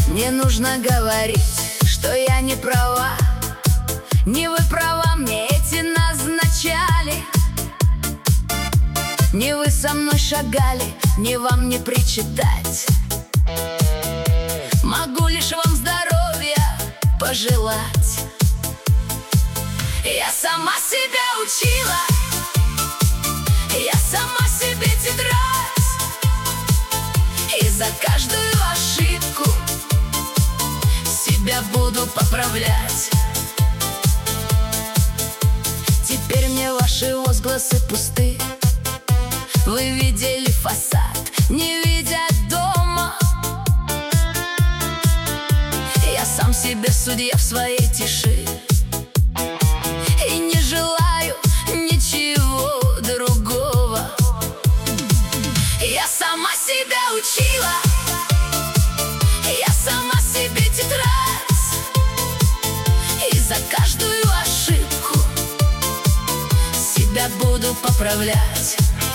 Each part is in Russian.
Не нужно говорить, что я не права. Не вы права, мне эти назначали. Не вы со мной шагали, не вам не причитать. Могу лишь вам здоровья пожелать. Я сама себя учила, я сама себе тетрадь, и за каждую ошибку себя буду поправлять. Теперь мне ваши возгласы пусты. Вы видели фасад, не видя дома. Я сам себе судья в своей тиши, и не желаю ничего другого. Я сама себя учила, я сама себе тетрадь, и за каждую ошибку себя буду поправлять.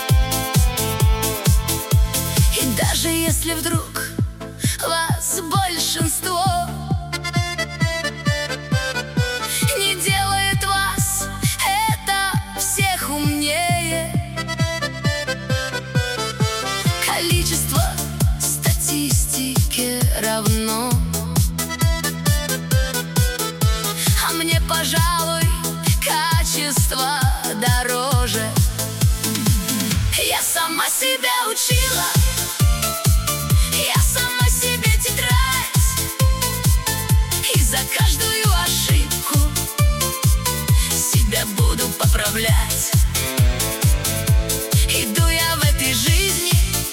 И даже если вдруг вас большинство не делает вас это всех умнее, количество статистики равно, а мне, пожалуй, качество дороже. Я сама себя учила, я сама себе тетрадь, и за каждую ошибку себя буду поправлять. Иду я в этой жизни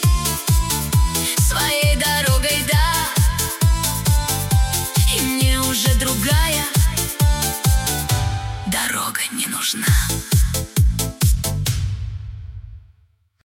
своей дорогой, да, и мне уже другая дорога не нужна.